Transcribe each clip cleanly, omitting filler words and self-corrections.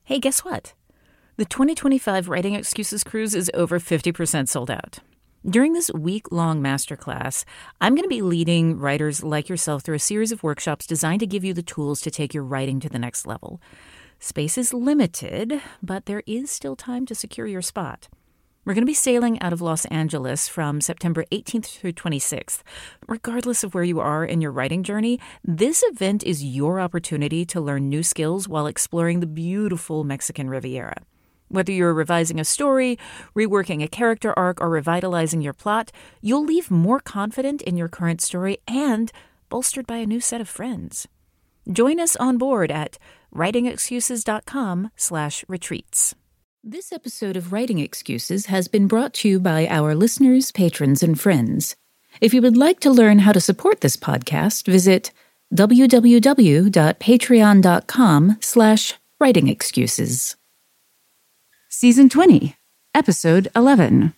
Hey, guess what? The 2025 Writing Excuses Cruise is over 50% sold out. During this week-long masterclass, I'm going to be leading writers like yourself through a series of workshops designed to give you the tools to take your writing to the next level. Space is limited, but there is still time to secure your spot. We're going to be sailing out of Los Angeles from September 18th through 26th. Regardless of where you are in your writing journey, this event is your opportunity to learn new skills while exploring the beautiful Mexican Riviera. Whether you're revising a story, reworking a character arc, or revitalizing your plot, you'll leave more confident in your current story and bolstered by a new set of friends. Join us on board at writingexcuses.com/retreats. This episode of Writing Excuses has been brought to you by our listeners, patrons, and friends. If you would like to learn how to support this podcast, visit www.patreon.com/writingexcuses. Season 20, Episode 11.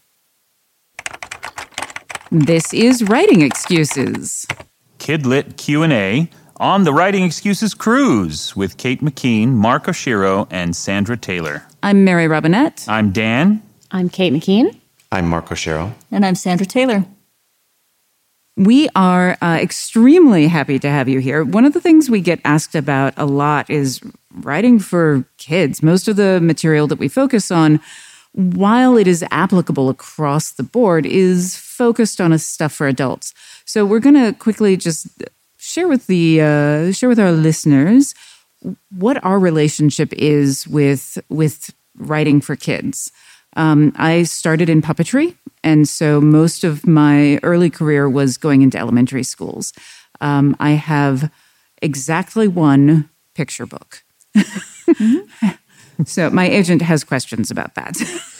This is Writing Excuses. Kidlit Q&A on the Writing Excuses Cruise with Kate McKean, Mark Oshiro, and Sandra Taylor. I'm Mary Robinette. I'm Dan. I'm Kate McKean. I'm Mark Oshiro. And I'm Sandra Taylor. We are extremely happy to have you here. One of the things we get asked about a lot is writing for kids. Most of the material that we focus on, while it is applicable across the board, is focused on stuff for adults. So we're going to quickly just share with our listeners what our relationship is with writing for kids. I started in puppetry, and so most of my early career was going into elementary schools. I have exactly one picture book. Mm-hmm. So my agent has questions about that.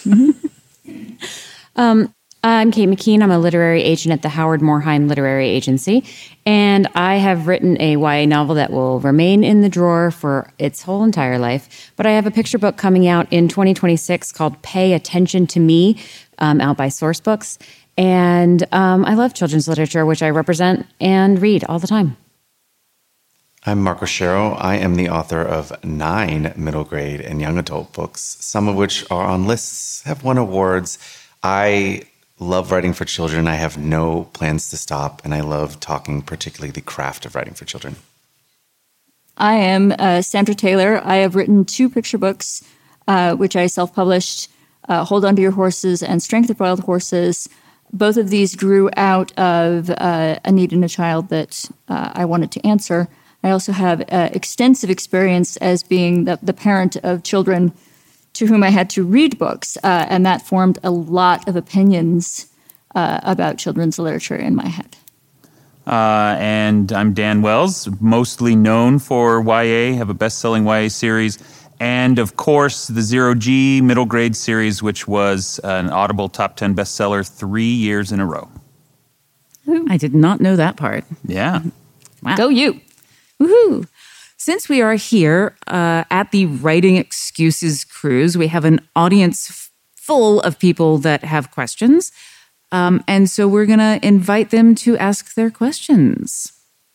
Mm-hmm. I'm Kate McKean. I'm a literary agent at the Howard Moorheim Literary Agency, and I have written a YA novel that will remain in the drawer for its whole entire life. But I have a picture book coming out in 2026 called Pay Attention to Me, out by Source Books. And I love children's literature, which I represent and read all the time. I'm Mark Oshiro. I am the author of 9 middle grade and young adult books, some of which are on lists, have won awards. I love writing for children. I have no plans to stop, and I love talking, particularly the craft of writing for children. I am Sandra Taylor. I have written 2 picture books, which I self-published, Hold On to Your Horses and Strength of Wild Horses. Both of these grew out of a need in a child that I wanted to answer. I also have extensive experience as being the parent of children to whom I had to read books, and that formed a lot of opinions about children's literature in my head. And I'm Dan Wells, mostly known for YA, have a best-selling YA series, and of course the Zero G middle grade series, which was an Audible top 10 bestseller 3 years in a row. I did not know that part. Yeah. Wow. Go you. Woohoo! Since we are here at the Writing Excuses Cruise, we have an audience full of people that have questions. And so we're going to invite them to ask their questions.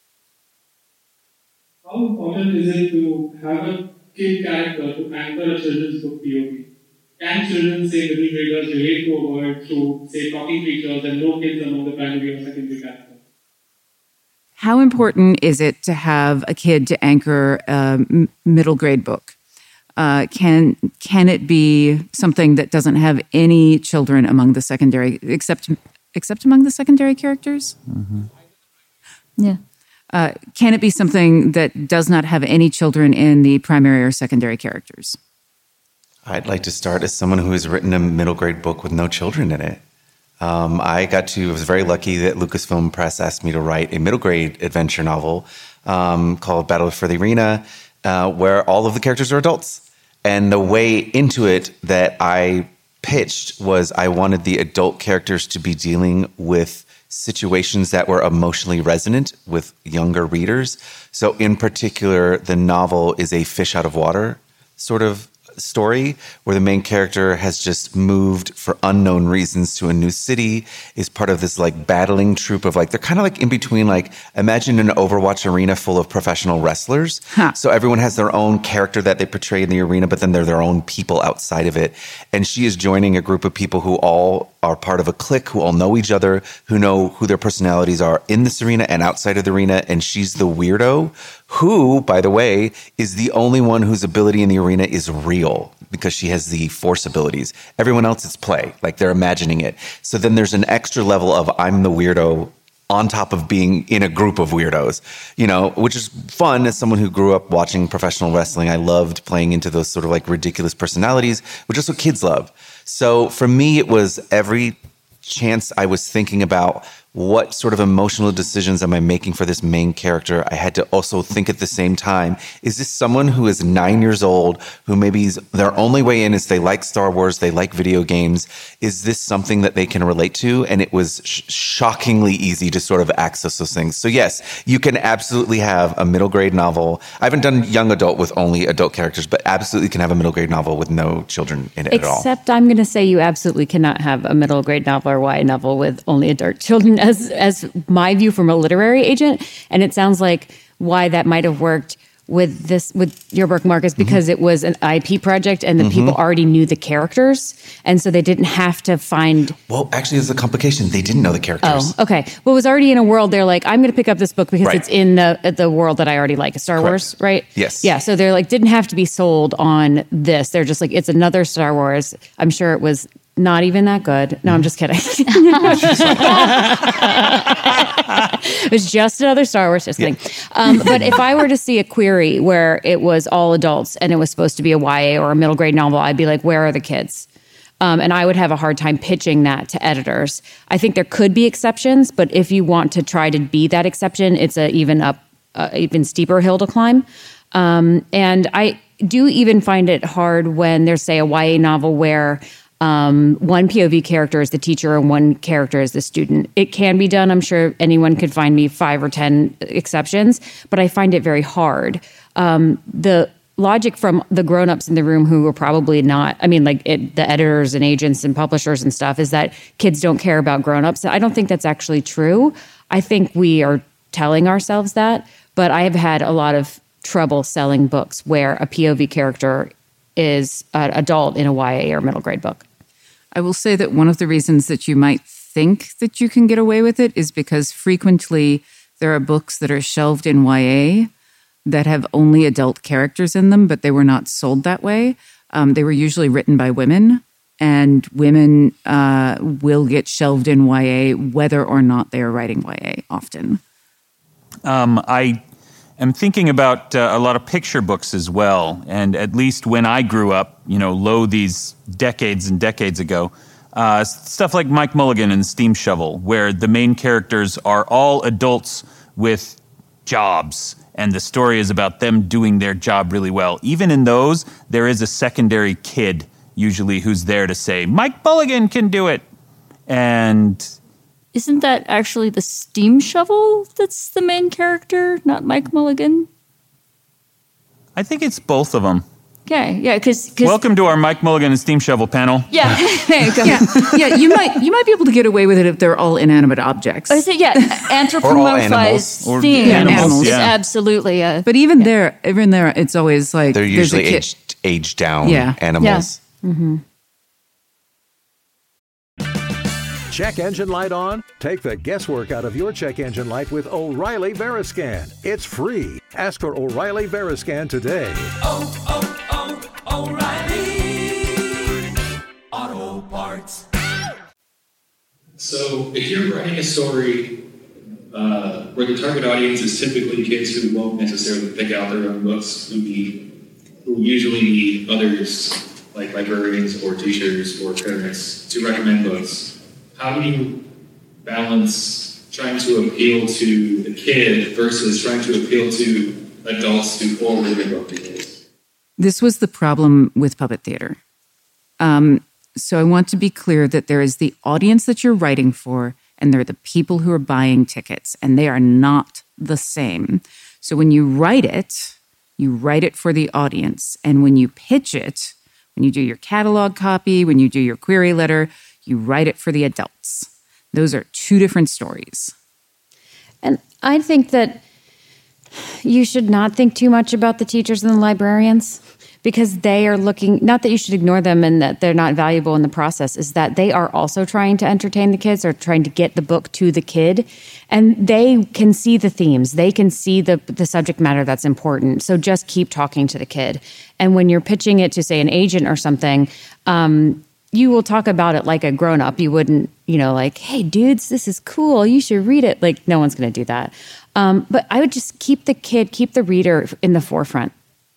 How important is it to have a kid character to anchor a children's book POV? Can children, say middle graders, relate to a word through, say, talking features and no kids among the primary or secondary characters? How important is it to have a kid to anchor a middle grade book? Can it be something that doesn't have any children among the secondary, except among the secondary characters? Mm-hmm. Yeah. Can it be something that does not have any children in the primary or secondary characters? I'd like to start as someone who has written a middle grade book with no children in it. I was very lucky that Lucasfilm Press asked me to write a middle grade adventure novel called Battle for the Arena, where all of the characters are adults. And the way into it that I pitched was I wanted the adult characters to be dealing with situations that were emotionally resonant with younger readers. So in particular, the novel is a fish out of water sort of story where the main character has just moved for unknown reasons to a new city, is part of this like battling troupe of like, they're kind of like in between, like imagine an Overwatch arena full of professional wrestlers. So everyone has their own character that they portray in the arena, but then they're their own people outside of it. And she is joining a group of people who all are part of a clique, who all know each other, who know who their personalities are in this arena and outside of the arena. And she's the weirdo who, by the way, is the only one whose ability in the arena is real because she has the force abilities. Everyone else is play, like they're imagining it. So then there's an extra level of I'm the weirdo on top of being in a group of weirdos, you know, which is fun as someone who grew up watching professional wrestling. I loved playing into those sort of like ridiculous personalities, which is what kids love. So for me, it was every chance I was thinking about what sort of emotional decisions am I making for this main character, I had to also think at the same time, is this someone who is 9 years old, who maybe their only way in is they like Star Wars, they like video games. Is this something that they can relate to? And it was shockingly easy to sort of access those things. So yes, you can absolutely have a middle grade novel. I haven't done young adult with only adult characters, but absolutely can have a middle grade novel with no children in it at all. Except I'm going to say you absolutely cannot have a middle grade novel or YA novel with only adult children as my view from a literary agent. And it sounds like why that might have worked with your work, Marcus, because it was an IP project and the people already knew the characters. And so they didn't have to find... Well, actually, there's a complication. They didn't know the characters. Oh, okay. Well, it was already in a world. They're like, I'm going to pick up this book because it's in the world that I already like, Star Wars, right? Yes. Yeah, so they're like, didn't have to be sold on this. They're just like, it's another Star Wars. I'm sure it was not even that good. No, I'm just kidding. It was just another Star Wars. Just kidding. But if I were to see a query where it was all adults and it was supposed to be a YA or a middle grade novel, I'd be like, where are the kids? And I would have a hard time pitching that to editors. I think there could be exceptions, but if you want to try to be that exception, it's a even steeper hill to climb. And I do even find it hard when there's, say, a YA novel where one POV character is the teacher and one character is the student. It can be done. I'm sure anyone could find me 5 or 10 exceptions, but I find it very hard. The logic from the grown-ups in the room who are probably not, the editors and agents and publishers and stuff, is that kids don't care about grown-ups. I don't think that's actually true. I think we are telling ourselves that, but I have had a lot of trouble selling books where a POV character is an adult in a YA or middle grade book. I will say that one of the reasons that you might think that you can get away with it is because frequently there are books that are shelved in YA that have only adult characters in them, but they were not sold that way. They were usually written by women, and women will get shelved in YA whether or not they are writing YA often. I'm thinking about a lot of picture books as well. And at least when I grew up, these decades and decades ago, stuff like Mike Mulligan and Steam Shovel, where the main characters are all adults with jobs, and the story is about them doing their job really well. Even in those, there is a secondary kid, usually, who's there to say, Mike Mulligan can do it. And... Isn't that actually the Steam Shovel that's the main character, not Mike Mulligan? I think it's both of them. Okay, yeah, because welcome to our Mike Mulligan and Steam Shovel panel. Yeah, there you go. Yeah, you might be able to get away with it if they're all inanimate objects. I say, anthropomorphized themes. Animals, yeah. Absolutely. But even there, it's always like they're usually aged down animals. Yeah. Mm-hmm. Check engine light on? Take the guesswork out of your check engine light with O'Reilly Veriscan. It's free. Ask for O'Reilly Veriscan today. O'Reilly Auto Parts. So if you're writing a story where the target audience is typically kids who won't necessarily pick out their own books, who usually need others like librarians or teachers or parents to recommend books, how do you balance trying to appeal to the kid versus trying to appeal to adults who already love the kids? This was the problem with puppet theater. So I want to be clear that there is the audience that you're writing for, and there are the people who are buying tickets, and they are not the same. So when you write it for the audience, and when you pitch it, When you do your catalog copy, when you do your query letter, you write it for the adults. Those are two different stories. And I think that you should not think too much about the teachers and the librarians, because they are looking, not that you should ignore them and that they're not valuable in the process, is that they are also trying to entertain the kids or trying to get the book to the kid. And they can see the themes. They can see the subject matter that's important. So just keep talking to the kid. And when you're pitching it to, say, an agent or something, you will talk about it like a grown-up. You wouldn't, like, hey, dudes, this is cool. You should read it. Like, no one's going to do that. But I would just keep the reader in the forefront.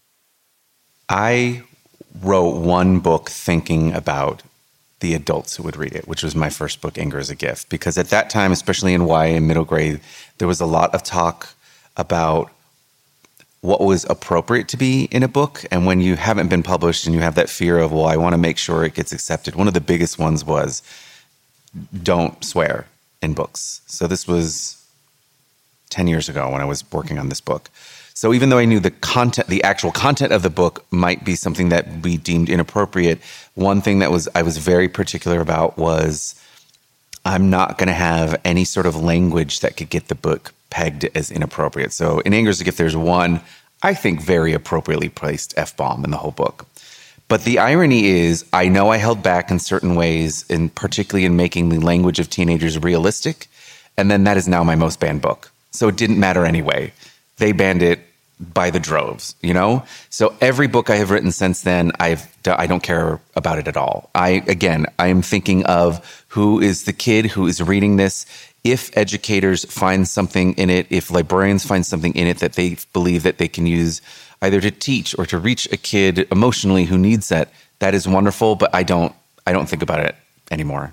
I wrote one book thinking about the adults who would read it, which was my first book, Anger is a Gift. Because at that time, especially in YA and middle grade, there was a lot of talk about what was appropriate to be in a book. And when you haven't been published and you have that fear of, well, I want to make sure it gets accepted. One of the biggest ones was don't swear in books. So this was 10 years ago when I was working on this book. So even though I knew the actual content of the book might be something that we deemed inappropriate, one thing that I was very particular about was I'm not going to have any sort of language that could get the book pegged as inappropriate. So in Anger is a Gift, there's one, I think, very appropriately placed F-bomb in the whole book. But the irony is, I know I held back in certain ways, and particularly in making the language of teenagers realistic, and then that is now my most banned book. So it didn't matter anyway. They banned it by the droves, So every book I have written since then, I don't care about it at all. I am thinking of who is the kid who is reading this. If educators find something in it, if librarians find something in it that they believe that they can use either to teach or to reach a kid emotionally who needs that is wonderful. But I don't think about it anymore.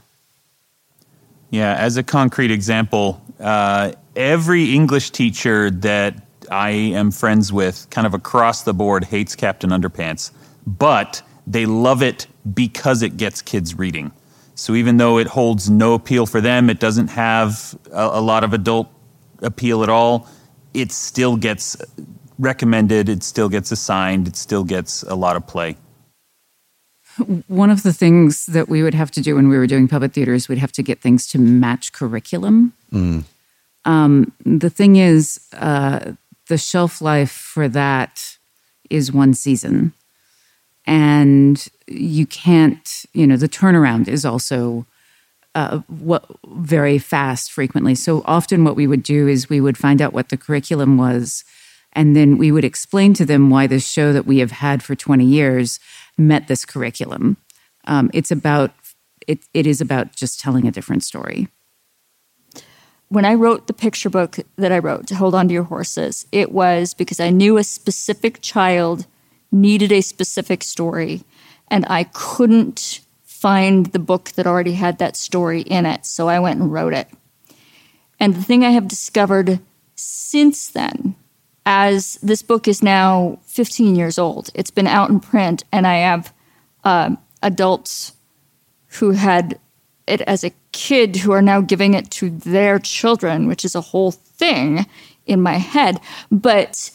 Yeah, as a concrete example, every English teacher that I am friends with kind of across the board hates Captain Underpants, but they love it because it gets kids reading. So even though it holds no appeal for them, it doesn't have a lot of adult appeal at all, it still gets recommended, it still gets assigned, it still gets a lot of play. One of the things that we would have to do when we were doing public theater is we'd have to get things to match curriculum. The thing is, the shelf life for that is one season. And you can't, the turnaround is also very fast frequently. So often what we would do is we would find out what the curriculum was, and then we would explain to them why this show that we have had for 20 years met this curriculum. It is about just telling a different story. When I wrote the picture book that I wrote, To Hold On to Your Horses, it was because I knew a specific child needed a specific story, and I couldn't find the book that already had that story in it, so I went and wrote it. And the thing I have discovered since then, as this book is now 15 years old, it's been out in print, and I have adults who had it as a kid who are now giving it to their children, which is a whole thing in my head. But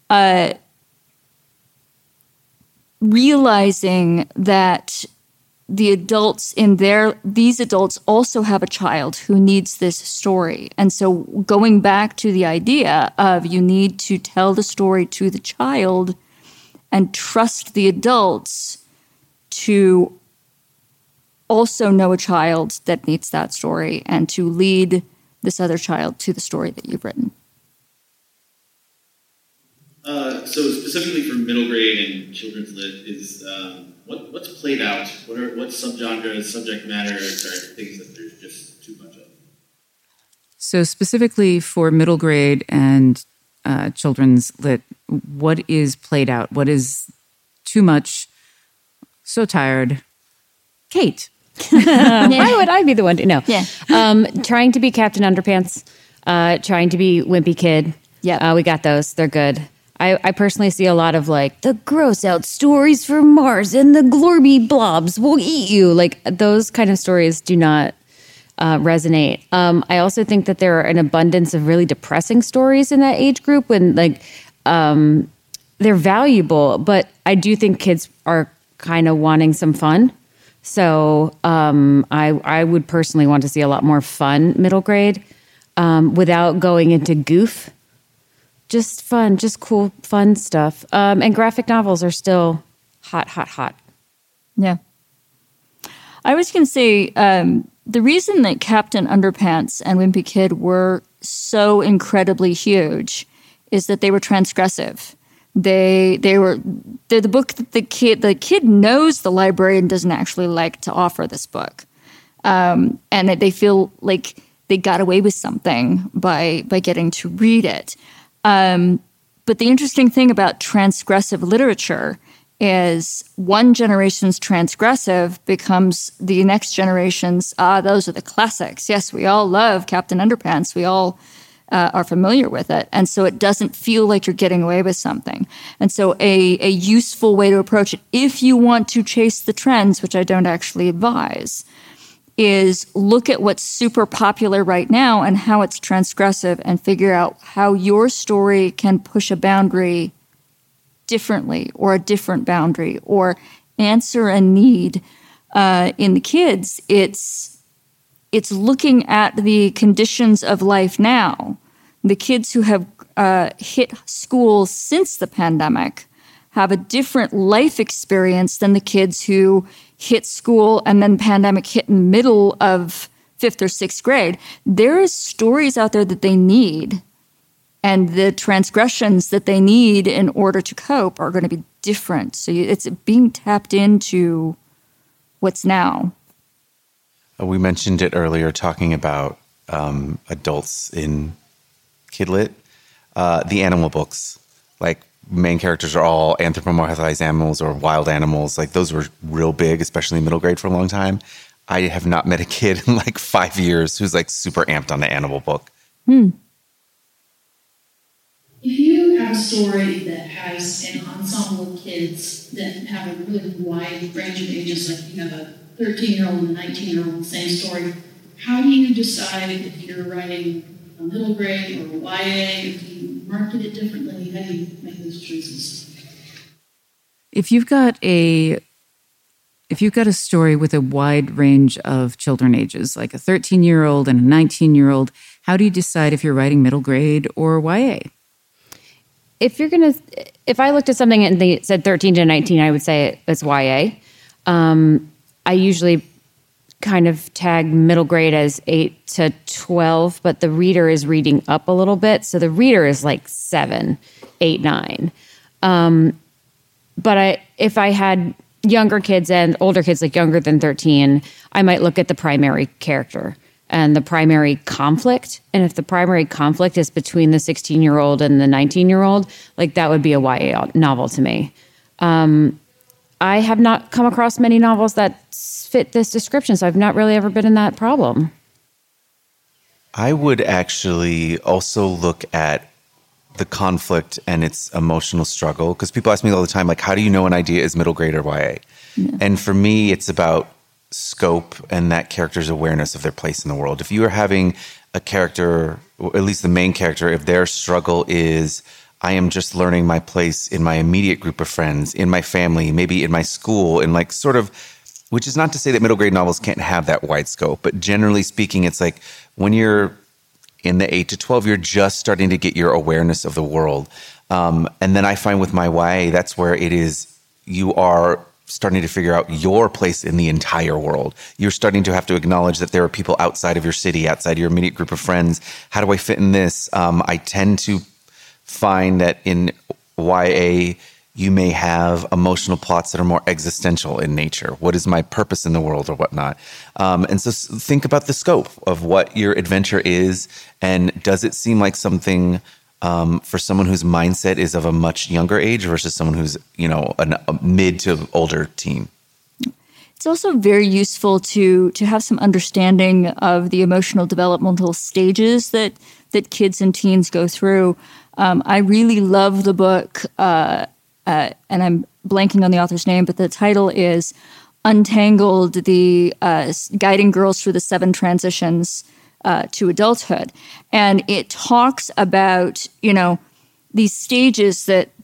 realizing that the adults these adults also have a child who needs this story. And so going back to the idea of you need to tell the story to the child and trust the adults to also know a child that needs that story and to lead this other child to the story that you've written. So specifically for middle grade and children's lit, is what's played out? What subgenres, subject matters, are things that there's just too much of? So specifically for middle grade and children's lit, what is played out? What is too much? So tired. Kate. Why would I be the one to know? Yeah. Trying to be Captain Underpants, trying to be Wimpy Kid. Yeah. We got those. They're good. I personally see a lot of like the gross out stories from Mars and the glorby blobs will eat you. Like those kind of stories do not resonate. I also think that there are an abundance of really depressing stories in that age group when they're valuable, but I do think kids are kind of wanting some fun. So I would personally want to see a lot more fun middle grade without going into goof. Just fun, just cool, fun stuff. And graphic novels are still hot. Yeah. I was going to say, the reason that Captain Underpants and Wimpy Kid were so incredibly huge is that they were transgressive. They're the book that the kid knows the librarian doesn't actually like to offer this book. And they feel like they got away with something by getting to read it. But the interesting thing about transgressive literature is one generation's transgressive becomes the next generation's, those are the classics. Yes, we all love Captain Underpants. We all are familiar with it. And so it doesn't feel like you're getting away with something. And so a useful way to approach it, if you want to chase the trends, which I don't actually advise, is look at what's super popular right now and how it's transgressive and figure out how your story can push a boundary differently or a different boundary or answer a need. In the kids, it's looking at the conditions of life now. The kids who have hit school since the pandemic have a different life experience than the kids who hit school and then pandemic hit in the middle of 5th or 6th grade. There is stories out there that they need, and the transgressions that they need in order to cope are going to be different. So it's being tapped into what's now. We mentioned it earlier, talking about adults in Kidlit. The animal books, like main characters are all anthropomorphized animals or wild animals. Like those were real big, especially in middle grade for a long time. I have not met a kid in like 5 years who's like super amped on the animal book. If you have a story that has an ensemble of kids that have a really wide range of ages, like you have a 13-year-old and a 19-year-old, same story, how do you decide if you're writing a middle grade or a YA? If you market it differently, how do you make those choices? If you've got a story with a wide range of children ages, like a 13-year-old and a 19-year-old, how do you decide if you're writing middle grade or YA? If I looked at something and they said 13 to 19, I would say it's YA. I usually kind of tag middle grade as 8 to 12, but the reader is reading up a little bit. So the reader is like 7, 8, 9. But if I had younger kids and older kids, like younger than 13, I might look at the primary character and the primary conflict. And if the primary conflict is between the 16-year-old and the 19-year-old, like that would be a YA novel to me. I have not come across many novels that fit this description, so I've not really ever been in that problem. I would actually also look at the conflict and its emotional struggle, because people ask me all the time, like, how do you know an idea is middle grade or YA? Yeah. And for me, it's about scope and that character's awareness of their place in the world. If you are having a character, or at least the main character, if their struggle is, I am just learning my place in my immediate group of friends, in my family, maybe in my school, and like sort of, which is not to say that middle grade novels can't have that wide scope, but generally speaking, it's like when you're in the 8 to 12, you're just starting to get your awareness of the world. And then I find with my YA, that's where it is, you are starting to figure out your place in the entire world. You're starting to have to acknowledge that there are people outside of your city, outside your immediate group of friends. How do I fit in this? I tend to find that in YA, you may have emotional plots that are more existential in nature. What is my purpose in the world or whatnot? And so think about the scope of what your adventure is, and does it seem like something for someone whose mindset is of a much younger age versus someone who's, a mid to older teen? It's also very useful to have some understanding of the emotional developmental stages that kids and teens go through. I really love the book, and I'm blanking on the author's name, but the title is Untangled, the Guiding Girls Through the 7 Transitions to Adulthood. And it talks about, these stages that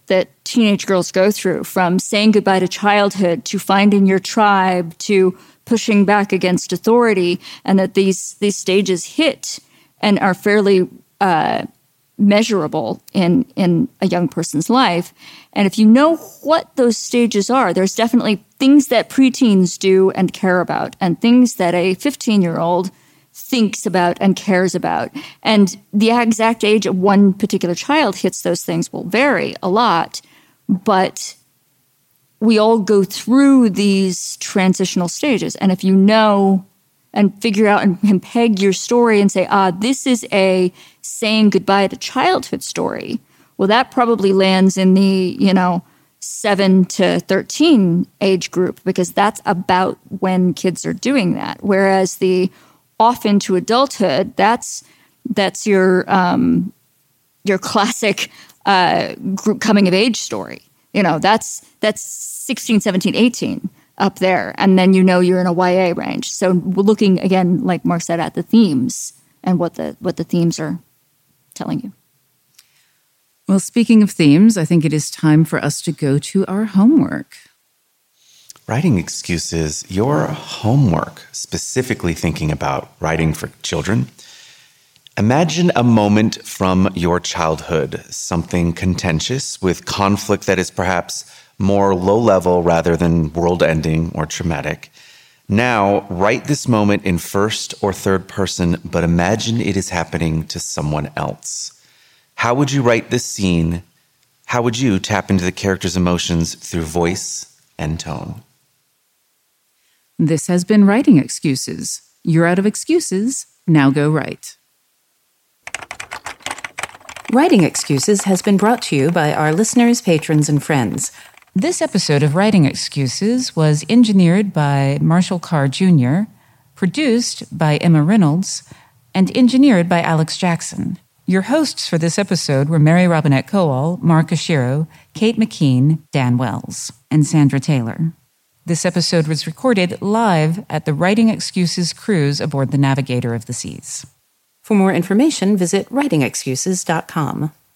that teenage girls go through, from saying goodbye to childhood to finding your tribe to pushing back against authority, and that these stages hit and are fairly measurable in a young person's life. And if you know what those stages are, there's definitely things that preteens do and care about, and things that a 15-year-old thinks about and cares about. And the exact age of one particular child hits those things will vary a lot, but we all go through these transitional stages. And if you know and figure out and peg your story and say, this is a saying goodbye to childhood story, well, that probably lands in the, 7 to 13 age group, because that's about when kids are doing that. Whereas the off into adulthood, that's your classic group coming of age story. That's 16, 17, 18 up there. And then you're in a YA range. So we're looking, again, like Mark said, at the themes and what the themes are telling you. Well, speaking of themes, I think it is time for us to go to our homework. Writing Excuses, your homework, specifically thinking about writing for children. Imagine a moment from your childhood, something contentious with conflict that is perhaps more low-level rather than world-ending or traumatic. Now, write this moment in first or third person, but imagine it is happening to someone else. How would you write this scene? How would you tap into the character's emotions through voice and tone? This has been Writing Excuses. You're out of excuses. Now go write. Writing Excuses has been brought to you by our listeners, patrons, and friends. This episode of Writing Excuses was engineered by Marshall Carr Jr., produced by Emma Reynolds, and engineered by Alex Jackson. Your hosts for this episode were Mary Robinette Kowal, Mark Oshiro, Kate McKean, Dan Wells, and Sandra Taylor. This episode was recorded live at the Writing Excuses cruise aboard the Navigator of the Seas. For more information, visit writingexcuses.com.